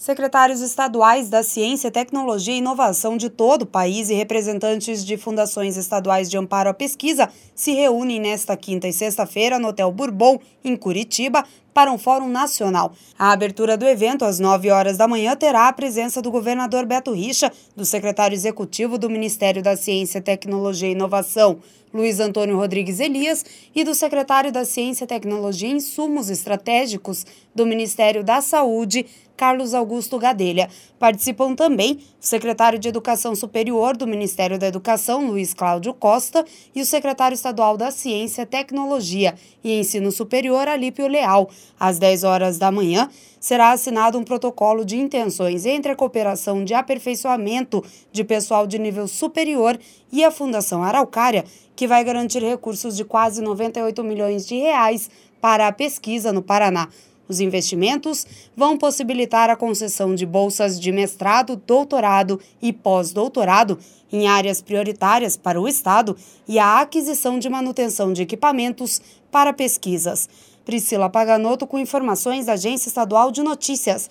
Secretários estaduais da Ciência, Tecnologia e Inovação de todo o país e representantes de fundações estaduais de amparo à pesquisa se reúnem nesta quinta e sexta-feira no Hotel Bourbon, em Curitiba, para um fórum nacional. A abertura do evento, às 9 horas da manhã, terá a presença do governador Beto Richa, do secretário executivo do Ministério da Ciência, Tecnologia e Inovação, Luiz Antônio Rodrigues Elias, e do secretário da Ciência, Tecnologia e Insumos Estratégicos do Ministério da Saúde, Carlos Augusto Gadelha. Participam também o secretário de Educação Superior do Ministério da Educação, Luiz Cláudio Costa, e o secretário estadual da Ciência, Tecnologia e Ensino Superior, Alípio Leal. Às 10 horas da manhã, será assinado um protocolo de intenções entre a Cooperação de Aperfeiçoamento de Pessoal de Nível Superior e a Fundação Araucária, que vai garantir recursos de quase 98 milhões de reais para a pesquisa no Paraná. Os investimentos vão possibilitar a concessão de bolsas de mestrado, doutorado e pós-doutorado em áreas prioritárias para o Estado e a aquisição de manutenção de equipamentos para pesquisas. Priscila Paganotto com informações da Agência Estadual de Notícias.